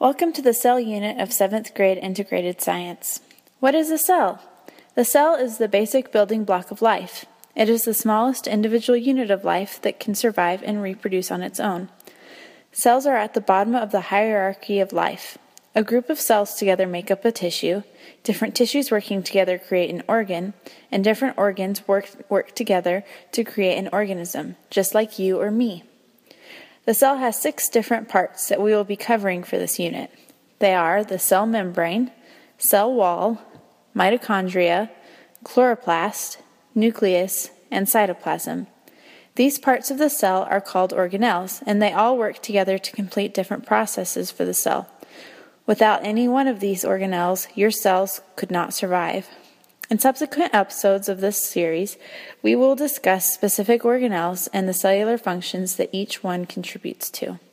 Welcome to the cell unit of 7th grade integrated science. What is a cell? The cell is the basic building block of life. It is the smallest individual unit of life that can survive and reproduce on its own. Cells are at the bottom of the hierarchy of life. A group of cells together make up a tissue. Different tissues working together create an organ, and different organs work together to create an organism, just like you or me. The cell has 6 different parts that we will be covering for this unit. They are the cell membrane, cell wall, mitochondria, chloroplast, nucleus, and cytoplasm. These parts of the cell are called organelles, and they all work together to complete different processes for the cell. Without any one of these organelles, your cells could not survive. In subsequent episodes of this series, we will discuss specific organelles and the cellular functions that each one contributes to.